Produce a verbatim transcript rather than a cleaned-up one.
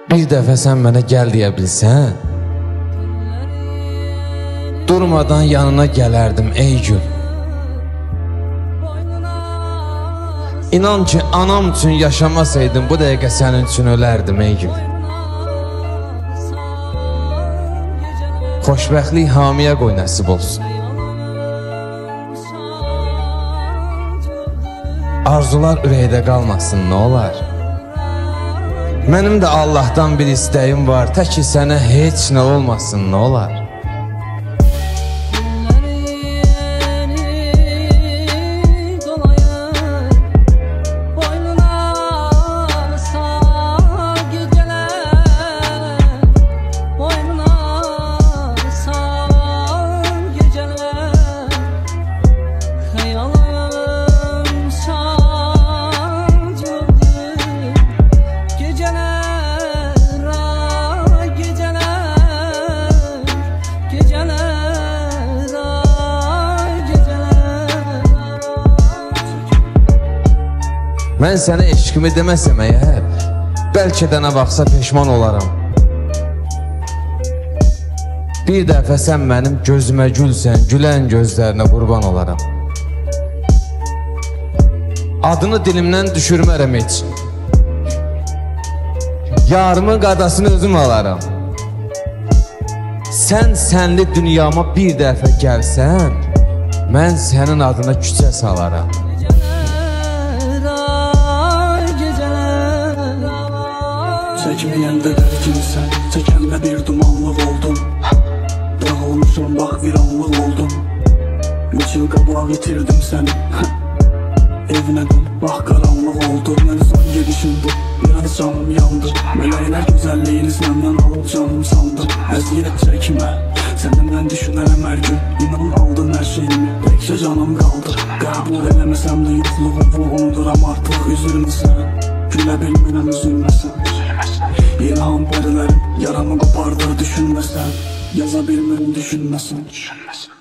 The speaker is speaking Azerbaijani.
Bir dəfə sən mənə gəl deyə bilsən, durmadan yanına gələrdim ey gül. İnan ki, anam üçün yaşamasaydım, bu dəqiqə sənin üçün ölərdim ey gül. Xoşbəxtlik hamiyə qoy nəsib olsun. Arzular ürəkdə qalmasın, nə olar? Mənim də Allahdan bir istəyim var, tək ki sənə heç nə olmasın, nə olar? Mən sənə eşqimi deməsəm əgər, bəlkə də nə vaxtsa peşman olaram. Bir dəfə sən mənim gözümə gülsən, gülən gözlərinə qurban olaram. Adını dilimdən düşürmərəm heç. Yarımın qadasını özüm alaram. Sən sənli dünyama bir dəfə gəlsən, mən sənin adına küçə salaram. Çəkməyəndə dərkinsən, çəkəndə bir dumanlıq oldum. Dağılmışım, bax viranlıq oldum. Üç il qabaq itirdim səni. Evinə dön, bax qaranlıq oldu. Mən son gedişimdir, biraz canım yandı. Mələklər gözəlliyini səndən alıb canım sandım. Əziyyət çəkmə, səni mən düşünərəm hər gün. İnan aldın hər şeyimi, təkcə canım qaldı. Qəbul eləməsəm də yoxluğumu unuduram artıq. Üzülməsən, gülə bilmirəm, üzülməsən. İlham pərilərim yaramı qopardır, düşünməsən. Yaza bilmirəm, düşünməsən.